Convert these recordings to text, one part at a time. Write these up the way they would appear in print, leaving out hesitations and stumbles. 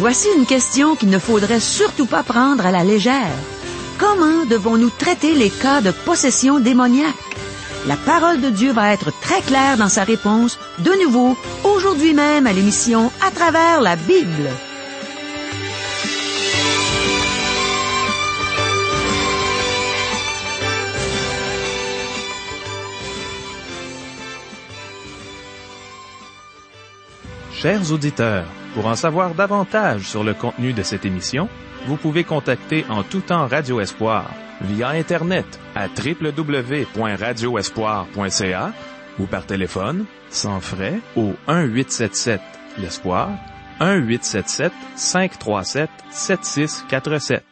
Voici une question qu'il ne faudrait surtout pas prendre à la légère. Comment devons-nous traiter les cas de possession démoniaque? La parole de Dieu va être très claire dans sa réponse, de nouveau, aujourd'hui même à l'émission À travers la Bible. Chers auditeurs, pour en savoir davantage sur le contenu de cette émission, vous pouvez contacter en tout temps Radio Espoir via Internet à www.radioespoir.ca ou par téléphone, sans frais, au 1-877-l'Espoir, 1-877-537-7647.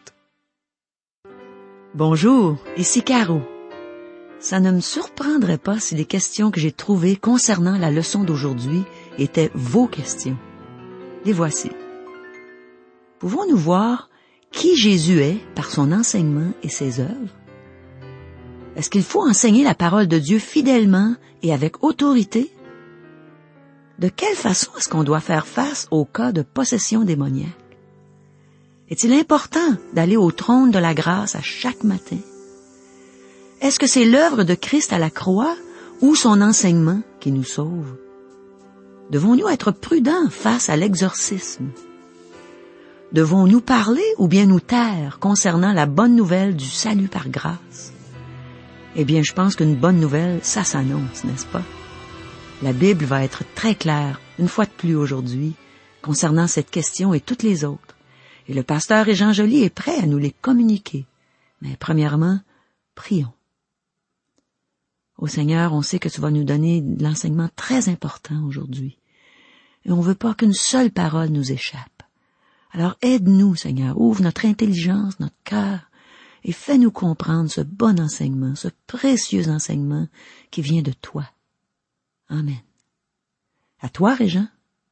Bonjour, ici Caro. Ça ne me surprendrait pas si les questions que j'ai trouvées concernant la leçon d'aujourd'hui étaient vos questions. Les voici. Pouvons-nous voir qui Jésus est par son enseignement et ses œuvres? Est-ce qu'il faut enseigner la parole de Dieu fidèlement et avec autorité? De quelle façon est-ce qu'on doit faire face au cas de possession démoniaque? Est-il important d'aller au trône de la grâce à chaque matin? Est-ce que c'est l'œuvre de Christ à la croix ou son enseignement qui nous sauve? Devons-nous être prudents face à l'exorcisme? Devons-nous parler ou bien nous taire concernant la bonne nouvelle du salut par grâce? Eh bien, je pense qu'une bonne nouvelle, ça s'annonce, n'est-ce pas? La Bible va être très claire, une fois de plus aujourd'hui, concernant cette question et toutes les autres. Et le pasteur Jean Joly est prêt à nous les communiquer. Mais premièrement, prions. Ô Seigneur, on sait que tu vas nous donner de l'enseignement très important aujourd'hui. Et on ne veut pas qu'une seule parole nous échappe. Alors aide-nous, Seigneur, ouvre notre intelligence, notre cœur, et fais-nous comprendre ce bon enseignement, ce précieux enseignement qui vient de toi. Amen. À toi, Régent.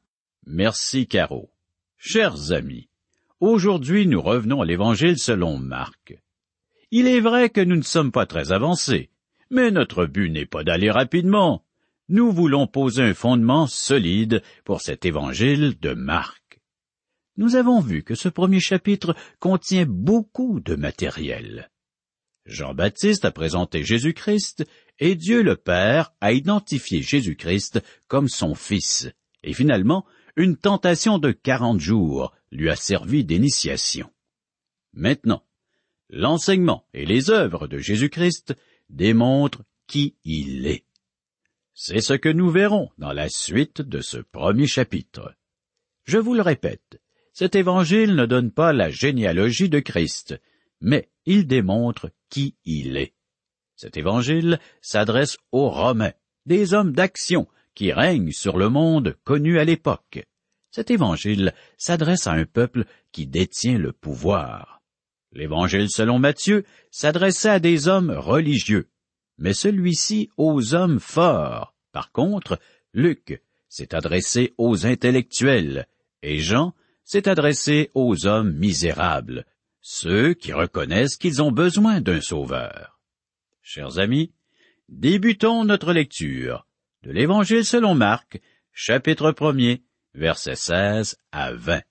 Merci, Caro. Chers amis, aujourd'hui nous revenons à l'Évangile selon Marc. Il est vrai que nous ne sommes pas très avancés, mais notre but n'est pas d'aller rapidement. Nous voulons poser un fondement solide pour cet Évangile de Marc. Nous avons vu que ce premier chapitre contient beaucoup de matériel. Jean-Baptiste a présenté Jésus-Christ et Dieu le Père a identifié Jésus-Christ comme son Fils. Et finalement, une tentation de 40 jours lui a servi d'initiation. Maintenant, l'enseignement et les œuvres de Jésus-Christ démontrent qui il est. C'est ce que nous verrons dans la suite de ce premier chapitre. Je vous le répète, cet évangile ne donne pas la généalogie de Christ, mais il démontre qui il est. Cet évangile s'adresse aux Romains, des hommes d'action qui règnent sur le monde connu à l'époque. Cet évangile s'adresse à un peuple qui détient le pouvoir. L'évangile selon Matthieu s'adressait à des hommes religieux, mais celui-ci aux hommes forts. Par contre, Luc s'est adressé aux intellectuels, et Jean s'est adressé aux hommes misérables, ceux qui reconnaissent qu'ils ont besoin d'un sauveur. Chers amis, débutons notre lecture de l'Évangile selon Marc, chapitre 1er, versets 16 à 20.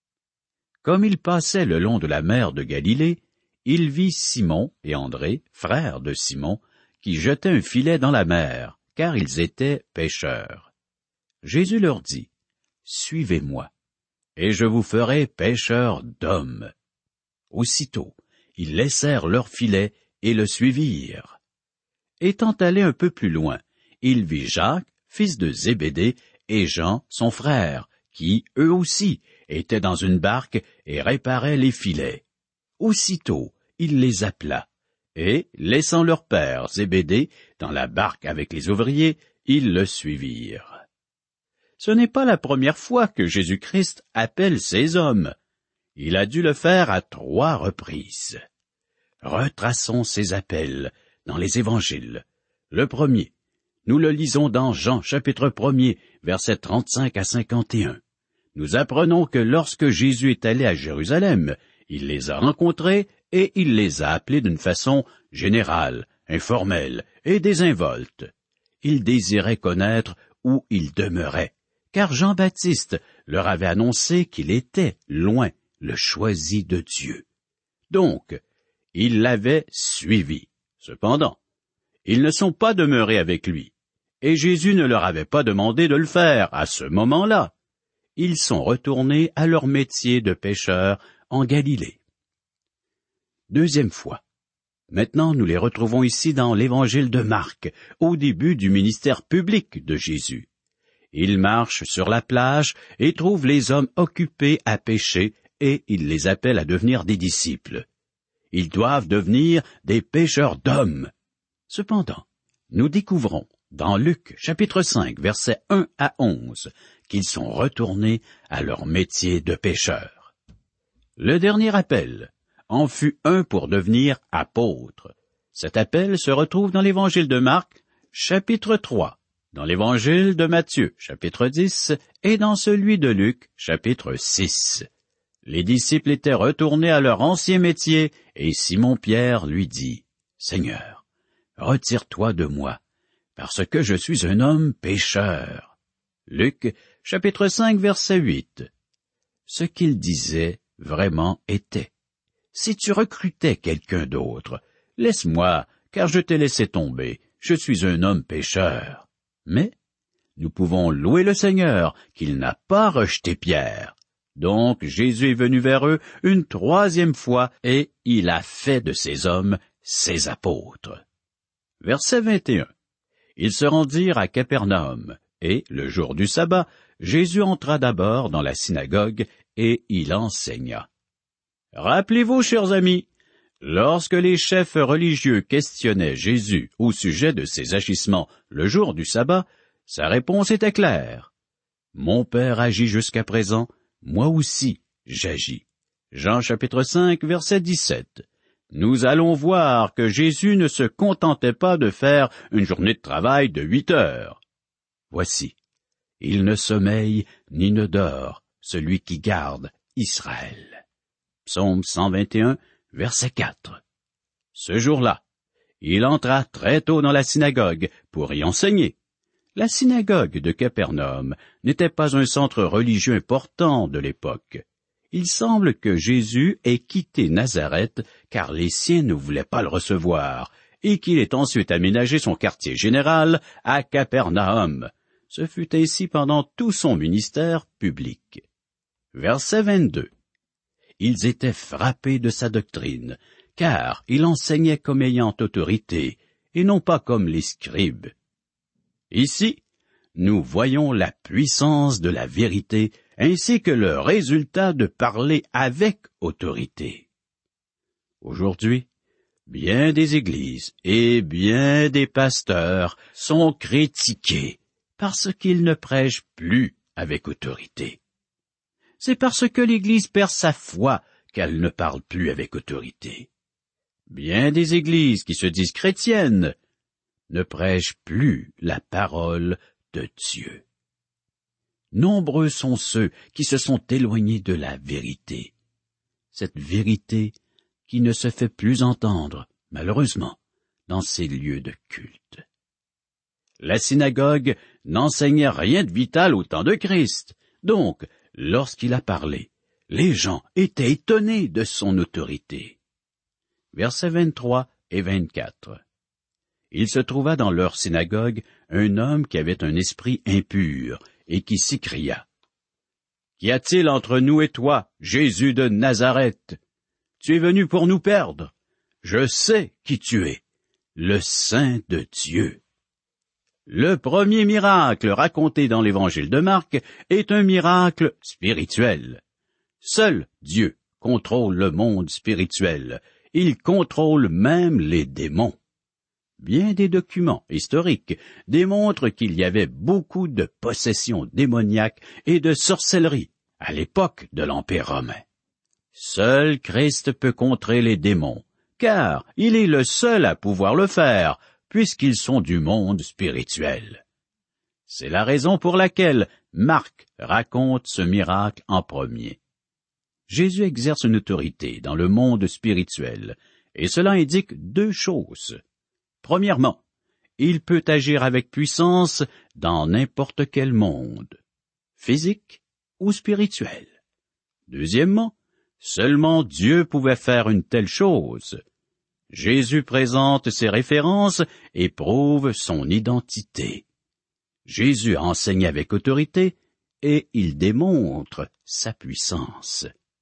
Comme il passait le long de la mer de Galilée, il vit Simon et André, frères de Simon, qui jetaient un filet dans la mer, car ils étaient pêcheurs. Jésus leur dit, « Suivez-moi, et je vous ferai pêcheurs d'hommes. » Aussitôt, ils laissèrent leur filet et le suivirent. Étant allé un peu plus loin, il vit Jacques, fils de Zébédée, et Jean, son frère, qui, eux aussi, étaient dans une barque et réparaient les filets. Aussitôt, il les appela, et, laissant leur père Zébédée dans la barque avec les ouvriers, ils le suivirent. Ce n'est pas la première fois que Jésus-Christ appelle ces hommes. Il a dû le faire à 3 reprises. Retraçons ces appels dans les évangiles. Le premier, nous le lisons dans Jean, chapitre 1er, versets 35 à 51. Nous apprenons que lorsque Jésus est allé à Jérusalem, il les a rencontrés et il les a appelés d'une façon générale, informelle et désinvolte. Il désirait connaître où il demeurait, car Jean-Baptiste leur avait annoncé qu'il était loin le choisi de Dieu. Donc, ils l'avaient suivi. Cependant, ils ne sont pas demeurés avec lui, et Jésus ne leur avait pas demandé de le faire à ce moment-là. Ils sont retournés à leur métier de pêcheurs en Galilée. Deuxième fois. Maintenant, nous les retrouvons ici dans l'Évangile de Marc, au début du ministère public de Jésus. Il marche sur la plage et trouve les hommes occupés à pêcher, et il les appelle à devenir des disciples. Ils doivent devenir des pêcheurs d'hommes. Cependant, nous découvrons dans Luc chapitre 5, versets 1 à 11, qu'ils sont retournés à leur métier de pêcheurs. Le dernier appel en fut un pour devenir apôtre. Cet appel se retrouve dans l'Évangile de Marc, chapitre 3, dans l'Évangile de Matthieu, chapitre 10, et dans celui de Luc, chapitre 6. Les disciples étaient retournés à leur ancien métier, et Simon-Pierre lui dit, « Seigneur, retire-toi de moi, parce que je suis un homme pécheur. » Luc, chapitre 5, verset 8. Ce qu'il disait vraiment était, « Si tu recrutais quelqu'un d'autre, laisse-moi, car je t'ai laissé tomber, je suis un homme pécheur. » Mais nous pouvons louer le Seigneur qu'il n'a pas rejeté Pierre. Donc Jésus est venu vers eux une troisième fois et il a fait de ces hommes ses apôtres. Verset 21. Ils se rendirent à Capernaum, et, le jour du sabbat, Jésus entra d'abord dans la synagogue et il enseigna. Rappelez-vous, chers amis, lorsque les chefs religieux questionnaient Jésus au sujet de ses agissements le jour du sabbat, sa réponse était claire. « Mon Père agit jusqu'à présent, moi aussi j'agis. » Jean chapitre 5, verset 17. Nous allons voir que Jésus ne se contentait pas de faire une journée de travail de 8 heures. Voici, il ne sommeille ni ne dort, celui qui garde Israël. Psaume 121, verset 4. Ce jour-là, il entra très tôt dans la synagogue pour y enseigner. La synagogue de Capernaum n'était pas un centre religieux important de l'époque. Il semble que Jésus ait quitté Nazareth car les siens ne voulaient pas le recevoir et qu'il ait ensuite aménagé son quartier général à Capernaum. Ce fut ainsi pendant tout son ministère public. Verset 22. Ils étaient frappés de sa doctrine, car il enseignait comme ayant autorité, et non pas comme les scribes. Ici, nous voyons la puissance de la vérité, ainsi que le résultat de parler avec autorité. Aujourd'hui, bien des églises et bien des pasteurs sont critiqués parce qu'ils ne prêchent plus avec autorité. C'est parce que l'Église perd sa foi qu'elle ne parle plus avec autorité. Bien des églises qui se disent chrétiennes ne prêchent plus la parole de Dieu. Nombreux sont ceux qui se sont éloignés de la vérité. Cette vérité qui ne se fait plus entendre, malheureusement, dans ces lieux de culte. La synagogue n'enseignait rien de vital au temps de Christ. Donc, lorsqu'il a parlé, les gens étaient étonnés de son autorité. Versets 23 et 24. Il se trouva dans leur synagogue un homme qui avait un esprit impur et qui s'écria. « Qu'y a-t-il entre nous et toi, Jésus de Nazareth? Tu es venu pour nous perdre. Je sais qui tu es, le Saint de Dieu. » Le premier miracle raconté dans l'Évangile de Marc est un miracle spirituel. Seul Dieu contrôle le monde spirituel. Il contrôle même les démons. Bien des documents historiques démontrent qu'il y avait beaucoup de possessions démoniaques et de sorcellerie à l'époque de l'Empire romain. Seul Christ peut contrer les démons, car il est le seul à pouvoir le faire, puisqu'ils sont du monde spirituel. C'est la raison pour laquelle Marc raconte ce miracle en premier. Jésus exerce une autorité dans le monde spirituel, et cela indique deux choses. Premièrement, il peut agir avec puissance dans n'importe quel monde, physique ou spirituel. Deuxièmement, seulement Dieu pouvait faire une telle chose. Jésus présente ses références et prouve son identité. Jésus enseigne avec autorité et il démontre sa puissance.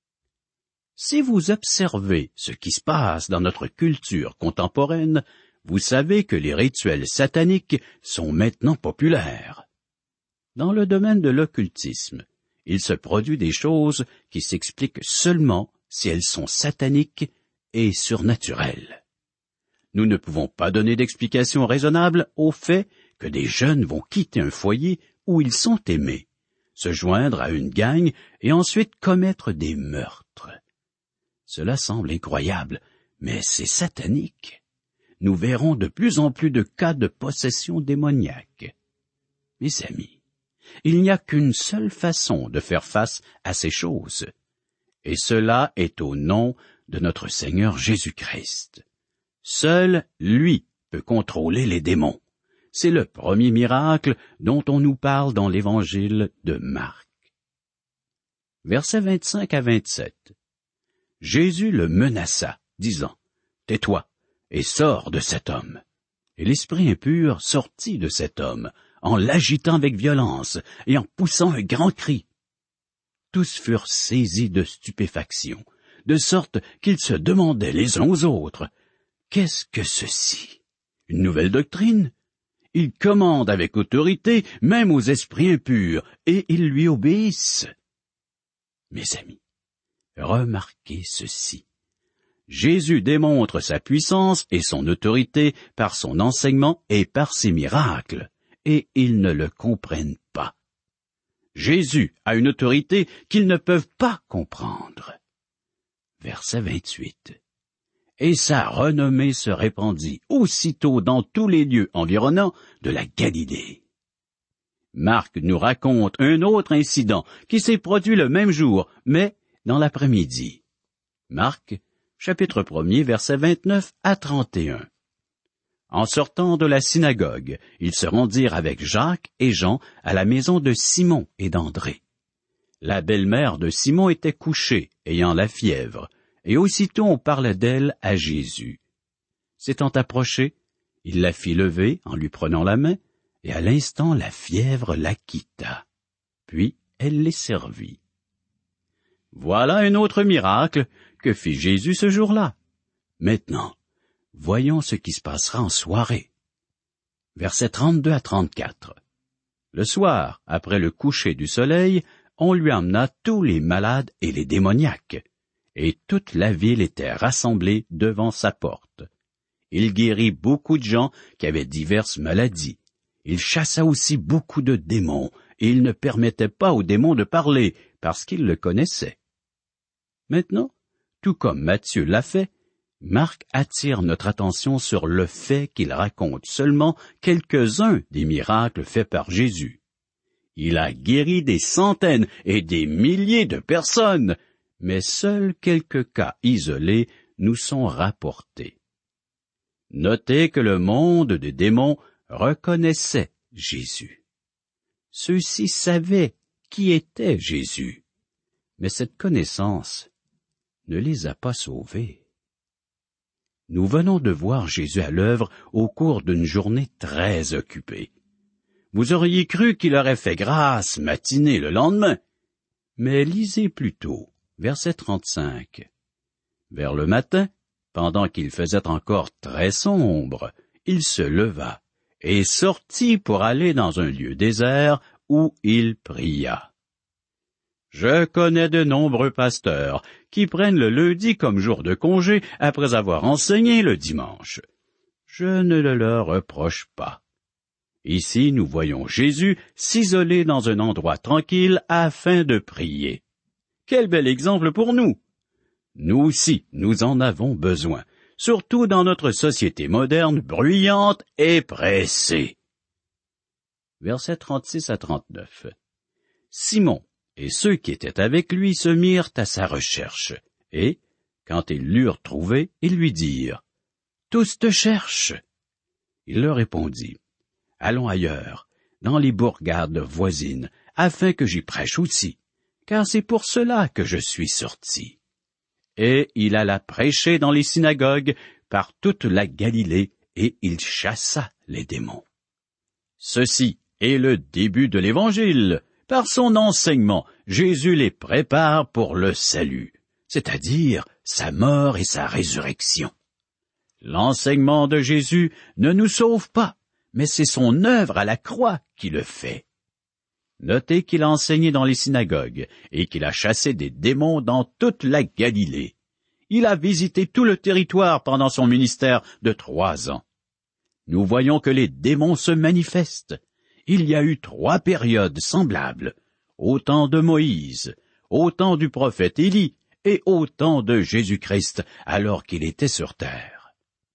Si vous observez ce qui se passe dans notre culture contemporaine, vous savez que les rituels sataniques sont maintenant populaires. Dans le domaine de l'occultisme, il se produit des choses qui s'expliquent seulement si elles sont sataniques et surnaturelles. Nous ne pouvons pas donner d'explication raisonnable au fait que des jeunes vont quitter un foyer où ils sont aimés, se joindre à une gang et ensuite commettre des meurtres. Cela semble incroyable, mais c'est satanique. Nous verrons de plus en plus de cas de possession démoniaque. Mes amis, il n'y a qu'une seule façon de faire face à ces choses, et cela est au nom de notre Seigneur Jésus-Christ. Seul lui peut contrôler les démons. C'est le premier miracle dont on nous parle dans l'Évangile de Marc. Versets 25 à 27. Jésus le menaça, disant, « Tais-toi et sors de cet homme. » Et l'esprit impur sortit de cet homme, en l'agitant avec violence et en poussant un grand cri. Tous furent saisis de stupéfaction, de sorte qu'ils se demandaient les uns aux autres, « Qu'est-ce que ceci? Une nouvelle doctrine? Il commande avec autorité même aux esprits impurs, et ils lui obéissent. » Mes amis, remarquez ceci. Jésus démontre sa puissance et son autorité par son enseignement et par ses miracles, et ils ne le comprennent pas. Jésus a une autorité qu'ils ne peuvent pas comprendre. Verset 28. Et sa renommée se répandit aussitôt dans tous les lieux environnants de la Galilée. Marc nous raconte un autre incident qui s'est produit le même jour, mais dans l'après-midi. Marc, chapitre 1er, versets 29 à 31. En sortant de la synagogue, ils se rendirent avec Jacques et Jean à la maison de Simon et d'André. La belle-mère de Simon était couchée, ayant la fièvre, et aussitôt on parlait d'elle à Jésus. S'étant approché, il la fit lever en lui prenant la main, et à l'instant la fièvre la quitta. Puis elle les servit. Voilà un autre miracle que fit Jésus ce jour-là. Maintenant, voyons ce qui se passera en soirée. Versets 32 à 34. Le soir, après le coucher du soleil, on lui emmena tous les malades et les démoniaques, et toute la ville était rassemblée devant sa porte. Il guérit beaucoup de gens qui avaient diverses maladies. Il chassa aussi beaucoup de démons, et il ne permettait pas aux démons de parler, parce qu'il le connaissait. Maintenant, tout comme Matthieu l'a fait, Marc attire notre attention sur le fait qu'il raconte seulement quelques-uns des miracles faits par Jésus. Il a guéri des centaines et des milliers de personnes, mais seuls quelques cas isolés nous sont rapportés. Notez que le monde des démons reconnaissait Jésus. Ceux-ci savaient qui était Jésus, mais cette connaissance ne les a pas sauvés. Nous venons de voir Jésus à l'œuvre au cours d'une journée très occupée. Vous auriez cru qu'il aurait fait grâce matinée le lendemain, mais lisez plutôt, verset 35. Vers le matin, pendant qu'il faisait encore très sombre, il se leva et sortit pour aller dans un lieu désert où il pria. Je connais de nombreux pasteurs qui prennent le lundi comme jour de congé après avoir enseigné le dimanche. Je ne le leur reproche pas. Ici, nous voyons Jésus s'isoler dans un endroit tranquille afin de prier. Quel bel exemple pour nous! Nous aussi, nous en avons besoin, surtout dans notre société moderne, bruyante et pressée. Versets 36 à 39. Simon et ceux qui étaient avec lui se mirent à sa recherche, et, quand ils l'eurent trouvé, ils lui dirent, « Tous te cherchent. » Il leur répondit, « Allons ailleurs, dans les bourgades voisines, afin que j'y prêche aussi, car c'est pour cela que je suis sorti. » Et il alla prêcher dans les synagogues par toute la Galilée, et il chassa les démons. Ceci est le début de l'Évangile. Par son enseignement, Jésus les prépare pour le salut, c'est-à-dire sa mort et sa résurrection. L'enseignement de Jésus ne nous sauve pas, mais c'est son œuvre à la croix qui le fait. Notez qu'il a enseigné dans les synagogues et qu'il a chassé des démons dans toute la Galilée. Il a visité tout le territoire pendant son ministère de 3 ans. Nous voyons que les démons se manifestent. Il y a eu 3 périodes semblables, au temps de Moïse, au temps du prophète Élie et au temps de Jésus-Christ, alors qu'il était sur terre.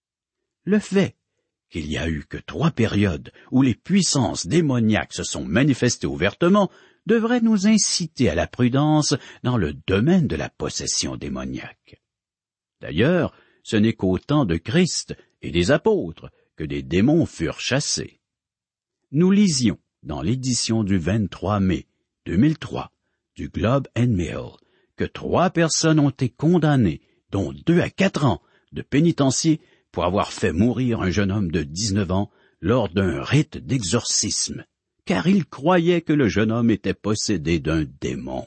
Le fait qu'il y a eu que 3 périodes où les puissances démoniaques se sont manifestées ouvertement devrait nous inciter à la prudence dans le domaine de la possession démoniaque. D'ailleurs, ce n'est qu'au temps de Christ et des apôtres que des démons furent chassés. Nous lisions dans l'édition du 23 mai 2003 du Globe and Mail que 3 personnes ont été condamnées, dont 2 à 4 ans de pénitencier pour avoir fait mourir un jeune homme de 19 ans lors d'un rite d'exorcisme, car ils croyaient que le jeune homme était possédé d'un démon.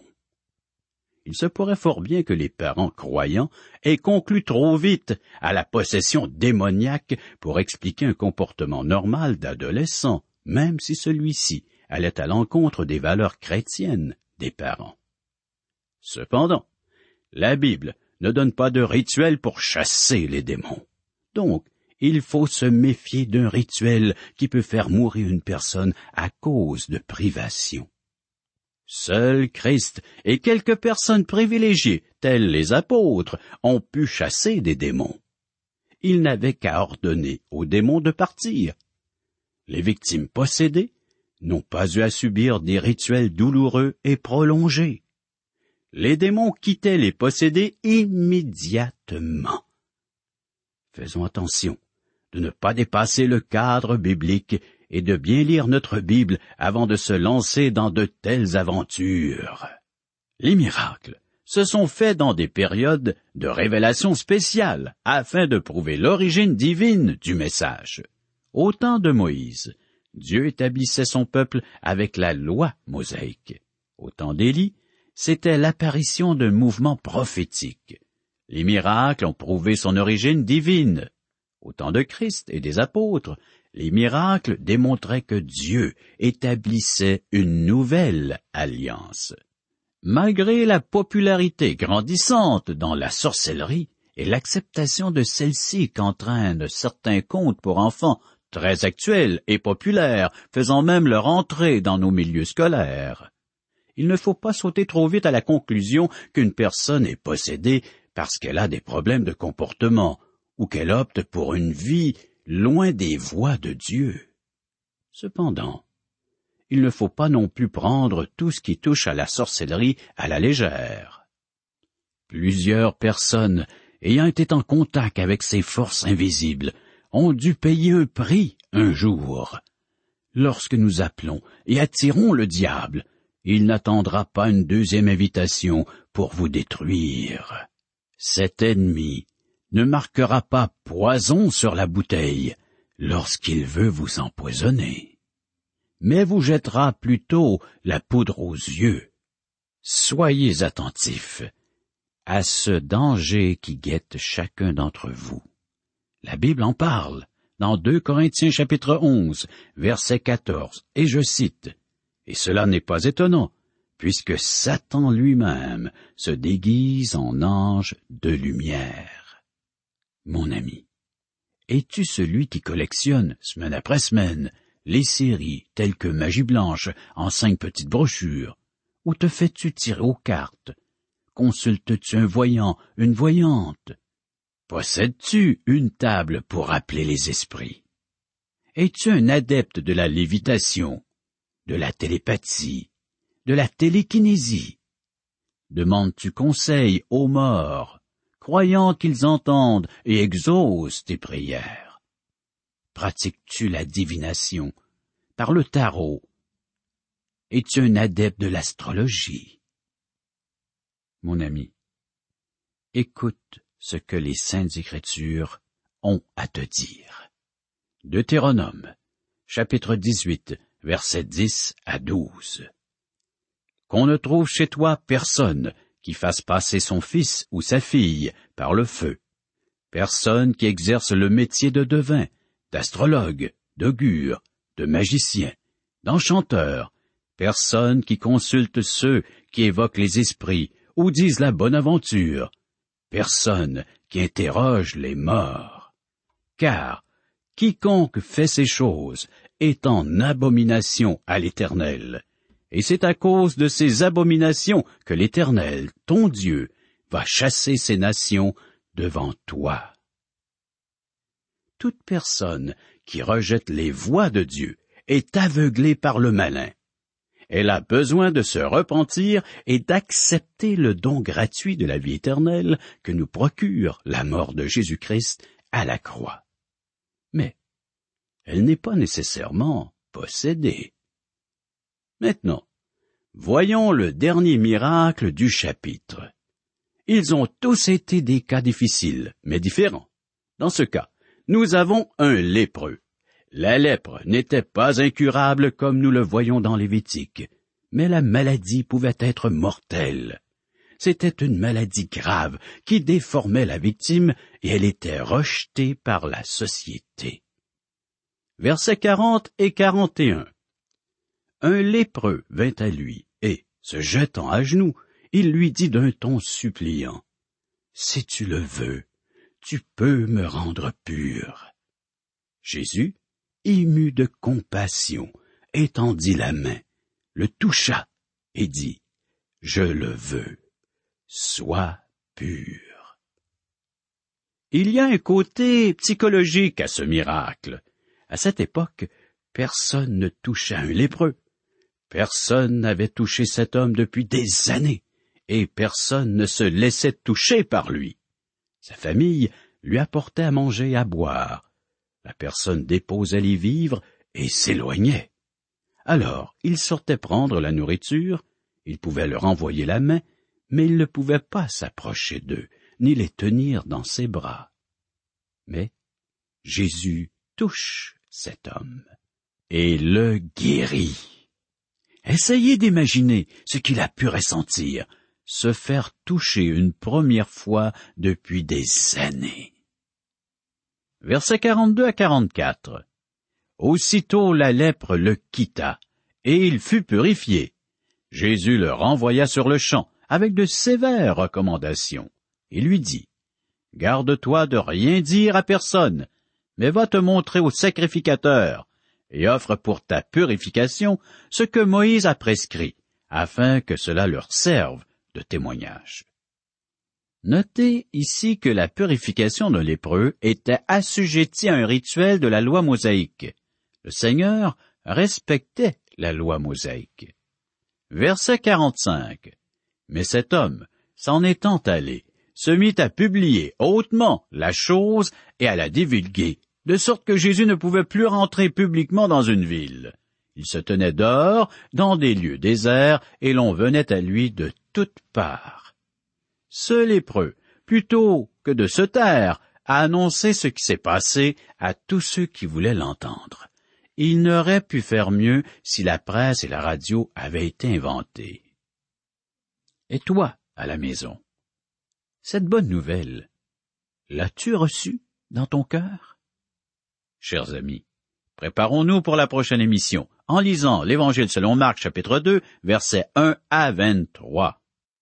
Il se pourrait fort bien que les parents croyants aient conclu trop vite à la possession démoniaque pour expliquer un comportement normal d'adolescent, même si celui-ci allait à l'encontre des valeurs chrétiennes des parents. Cependant, la Bible ne donne pas de rituel pour chasser les démons. Donc, il faut se méfier d'un rituel qui peut faire mourir une personne à cause de privation. Seul Christ et quelques personnes privilégiées, telles les apôtres, ont pu chasser des démons. Ils n'avaient qu'à ordonner aux démons de partir. Les victimes possédées n'ont pas eu à subir des rituels douloureux et prolongés. Les démons quittaient les possédés immédiatement. Faisons attention de ne pas dépasser le cadre biblique et de bien lire notre Bible avant de se lancer dans de telles aventures. Les miracles se sont faits dans des périodes de révélation spéciale afin de prouver l'origine divine du message. Au temps de Moïse, Dieu établissait son peuple avec la loi mosaïque. Au temps d'Élie, c'était l'apparition d'un mouvement prophétique. Les miracles ont prouvé son origine divine. Au temps de Christ et des apôtres, les miracles démontraient que Dieu établissait une nouvelle alliance. Malgré la popularité grandissante dans la sorcellerie et l'acceptation de celle-ci qu'entraînent certains contes pour enfants très actuels et populaires, faisant même leur entrée dans nos milieux scolaires, il ne faut pas sauter trop vite à la conclusion qu'une personne est possédée parce qu'elle a des problèmes de comportement ou qu'elle opte pour une vie loin des voies de Dieu. Cependant, il ne faut pas non plus prendre tout ce qui touche à la sorcellerie à la légère. Plusieurs personnes ayant été en contact avec ces forces invisibles ont dû payer un prix un jour. Lorsque nous appelons et attirons le diable, il n'attendra pas une deuxième invitation pour vous détruire. Cet ennemi ne marquera pas poison sur la bouteille lorsqu'il veut vous empoisonner, mais vous jettera plutôt la poudre aux yeux. Soyez attentifs à ce danger qui guette chacun d'entre vous. La Bible en parle dans 2 Corinthiens chapitre 11, verset 14, et je cite, « Et cela n'est pas étonnant, puisque Satan lui-même se déguise en ange de lumière. » Mon ami, es-tu celui qui collectionne, semaine après semaine, les séries telles que Magie Blanche en 5 petites brochures, ou te fais-tu tirer aux cartes? Consultes-tu un voyant, une voyante? Possèdes-tu une table pour appeler les esprits? Es-tu un adepte de la lévitation, de la télépathie, de la télékinésie? Demandes-tu conseil aux morts, croyant qu'ils entendent et exaucent tes prières? Pratiques-tu la divination par le tarot? Es-tu un adepte de l'astrologie? mon ami, écoute ce que les Saintes Écritures ont à te dire. Deutéronome, chapitre 18, versets 10 à 12. Qu'on ne trouve chez toi personne qui fasse passer son fils ou sa fille par le feu, personne qui exerce le métier de devin, d'astrologue, d'augure, de magicien, d'enchanteur, personne qui consulte ceux qui évoquent les esprits ou disent la bonne aventure, personne qui interroge les morts. Car quiconque fait ces choses est en abomination à l'Éternel, et c'est à cause de ces abominations que l'Éternel, ton Dieu, va chasser ces nations devant toi. Toute personne qui rejette les voies de Dieu est aveuglée par le malin. Elle a besoin de se repentir et d'accepter le don gratuit de la vie éternelle que nous procure la mort de Jésus-Christ à la croix. Mais elle n'est pas nécessairement possédée. Maintenant, voyons le dernier miracle du chapitre. Ils ont tous été des cas difficiles, mais différents. Dans ce cas, nous avons un lépreux. La lèpre n'était pas incurable comme nous le voyons dans Lévitique, mais la maladie pouvait être mortelle. C'était une maladie grave qui déformait la victime et elle était rejetée par la société. Versets 40 et 41. Un lépreux vint à lui et, se jetant à genoux, il lui dit d'un ton suppliant, « Si tu le veux, tu peux me rendre pur. » Jésus, ému de compassion, étendit la main, le toucha et dit, « Je le veux, sois pur. » Il y a un côté psychologique à ce miracle. À cette époque, personne ne touchait un lépreux. Personne n'avait touché cet homme depuis des années, et personne ne se laissait toucher par lui. Sa famille lui apportait à manger et à boire. La personne déposait les vivres et s'éloignait. Alors, il sortait prendre la nourriture, il pouvait leur envoyer la main, mais il ne pouvait pas s'approcher d'eux, ni les tenir dans ses bras. Mais Jésus touche cet homme et le guérit. Essayez d'imaginer ce qu'il a pu ressentir, se faire toucher une première fois depuis des années. Versets 42 à 44. Aussitôt la lèpre le quitta, et il fut purifié. Jésus le renvoya sur le champ, avec de sévères recommandations. Il lui dit, « Garde-toi de rien dire à personne, mais va te montrer au sacrificateur, et offre pour ta purification ce que Moïse a prescrit, afin que cela leur serve de témoignage. » Notez ici que la purification d'un lépreux était assujettie à un rituel de la loi mosaïque. Le Seigneur respectait la loi mosaïque. Verset 45. Mais cet homme, s'en étant allé, se mit à publier hautement la chose et à la divulguer, de sorte que Jésus ne pouvait plus rentrer publiquement dans une ville. Il se tenait dehors, dans des lieux déserts, et l'on venait à lui de toutes parts. Ce lépreux, plutôt que de se taire, a annoncé ce qui s'est passé à tous ceux qui voulaient l'entendre. Il n'aurait pu faire mieux si la presse et la radio avaient été inventées. Et toi, à la maison, cette bonne nouvelle, l'as-tu reçue dans ton cœur? Chers amis, préparons-nous pour la prochaine émission en lisant l'Évangile selon Marc, chapitre 2, versets 1 à 23.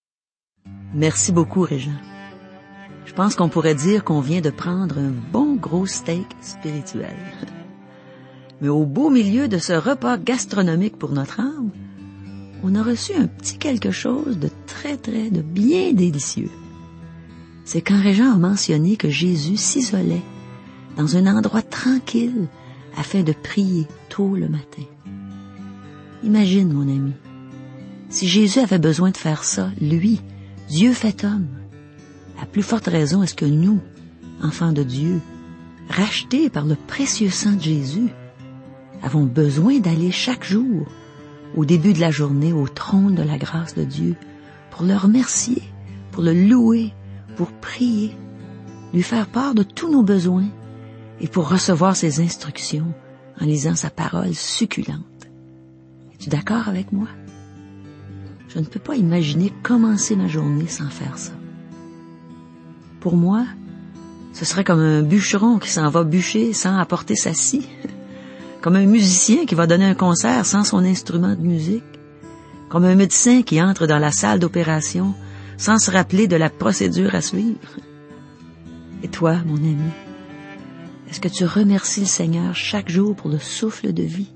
Merci beaucoup, Régent. Je pense qu'on pourrait dire qu'on vient de prendre un bon gros steak spirituel. Mais au beau milieu de ce repas gastronomique pour notre âme, on a reçu un petit quelque chose de de bien délicieux. C'est quand Régent a mentionné que Jésus s'isolait dans un endroit tranquille afin de prier tôt le matin. Imagine, mon ami, si Jésus avait besoin de faire ça, lui, Dieu fait homme, à plus forte raison est-ce que nous, enfants de Dieu, rachetés par le précieux sang de Jésus, avons besoin d'aller chaque jour, au début de la journée, au trône de la grâce de Dieu, pour le remercier pour le louer, pour prier, lui faire part de tous nos besoins et pour recevoir ses instructions en lisant sa parole succulente. Es-tu d'accord avec moi? Je ne peux pas imaginer commencer ma journée sans faire ça. Pour moi, ce serait comme un bûcheron qui s'en va bûcher sans apporter sa scie, comme un musicien qui va donner un concert sans son instrument de musique, comme un médecin qui entre dans la salle d'opération sans se rappeler de la procédure à suivre. Et toi, mon ami, est-ce que tu remercies le Seigneur chaque jour pour le souffle de vie?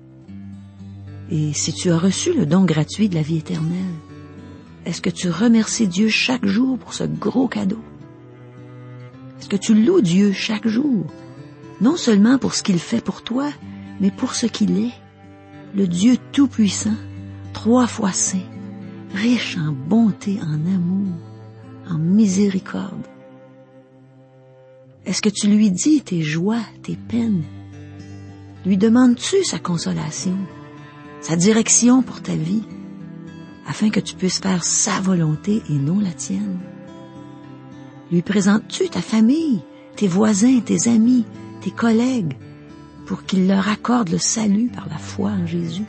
Et si tu as reçu le don gratuit de la vie éternelle, est-ce que tu remercies Dieu chaque jour pour ce gros cadeau? Est-ce que tu loues Dieu chaque jour, non seulement pour ce qu'il fait pour toi, mais pour ce qu'il est, le Dieu tout-puissant, 3 fois saint, riche en bonté, en amour, en miséricorde? Est-ce que tu lui dis tes joies, tes peines? Lui demandes-tu sa consolation, sa direction pour ta vie, afin que tu puisses faire sa volonté et non la tienne? Lui présentes-tu ta famille, tes voisins, tes amis, tes collègues, pour qu'il leur accorde le salut par la foi en Jésus?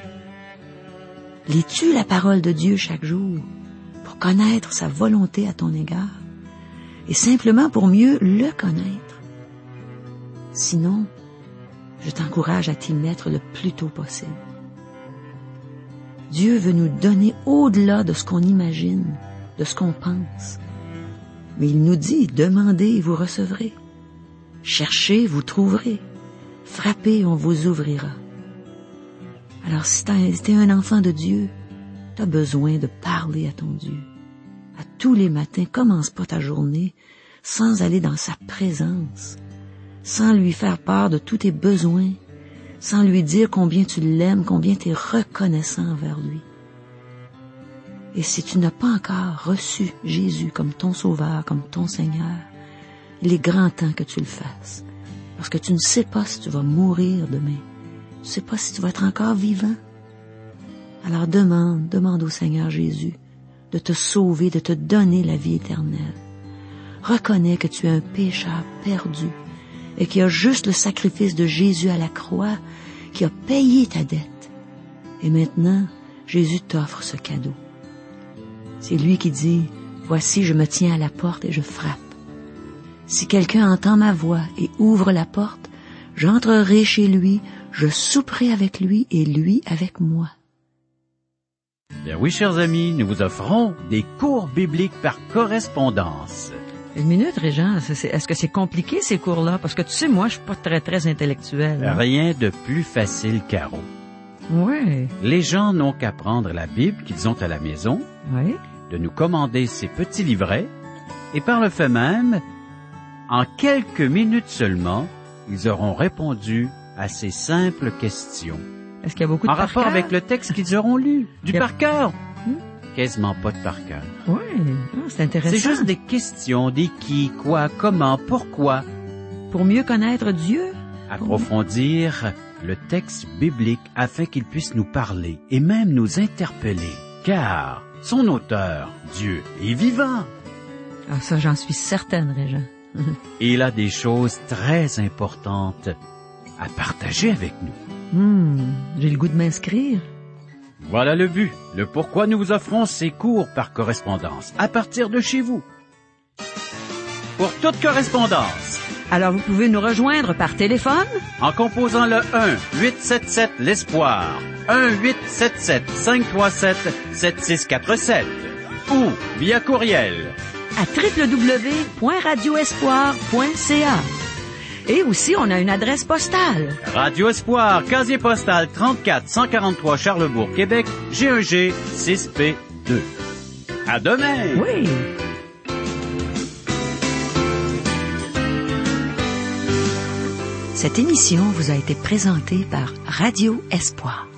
Lis-tu la parole de Dieu chaque jour pour connaître sa volonté à ton égard et simplement pour mieux le connaître? Sinon, je t'encourage à t'y mettre le plus tôt possible. Dieu veut nous donner au-delà de ce qu'on imagine, de ce qu'on pense. Mais il nous dit, demandez et vous recevrez. Cherchez, vous trouverez. Frappez, on vous ouvrira. Alors si t'es un enfant de Dieu, t'as besoin de parler à ton Dieu. À tous les matins, commence pas ta journée sans aller dans sa présence, sans lui faire part de tous tes besoins, sans lui dire combien tu l'aimes, combien tu es reconnaissant envers lui. Et si tu n'as pas encore reçu Jésus comme ton Sauveur, comme ton Seigneur, il est grand temps que tu le fasses, parce que tu ne sais pas si tu vas mourir demain, tu ne sais pas si tu vas être encore vivant. Alors demande au Seigneur Jésus de te sauver, de te donner la vie éternelle. Reconnais que tu es un pécheur perdu et qu'il y a juste le sacrifice de Jésus à la croix qui a payé ta dette. Et maintenant, Jésus t'offre ce cadeau. C'est lui qui dit, « Voici, je me tiens à la porte et je frappe. Si quelqu'un entend ma voix et ouvre la porte, j'entrerai chez lui, je souperai avec lui et lui avec moi. » Bien oui, chers amis, nous vous offrons des cours bibliques par correspondance. Une minute, Régent, est-ce que c'est compliqué ces cours-là? Parce que tu sais, moi, je suis pas très intellectuel. Hein? Rien de plus facile, Caro. Oui. Les gens n'ont qu'à prendre la Bible qu'ils ont à la maison, oui, de nous commander ces petits livrets, et par le fait même, en quelques minutes seulement, ils auront répondu à ces simples questions. Est-ce qu'il y a beaucoup de en par rapport cœur? avec le texte qu'ils auront lu? Du par cœur? Quasiment pas de par cœur. Oui, c'est intéressant. C'est juste des questions, des qui, quoi, comment, pourquoi. Pour mieux connaître Dieu. Approfondir le texte biblique afin qu'il puisse nous parler et même nous interpeller. Car son auteur, Dieu, est vivant. Ah, ça, j'en suis certaine, Régent. Et il a des choses très importantes à partager avec nous. J'ai le goût de m'inscrire. Voilà le but, le pourquoi nous vous offrons ces cours par correspondance, à partir de chez vous. Pour toute correspondance. Alors, vous pouvez nous rejoindre par téléphone En composant le 1-877-l'Espoir, 1-877-537-7647 ou via courriel à www.radioespoir.ca. Et aussi, on a une adresse postale. Radio Espoir, casier postal 34 143 Charlebourg, Québec, G1G 6P2. À demain! Oui! Cette émission vous a été présentée par Radio Espoir.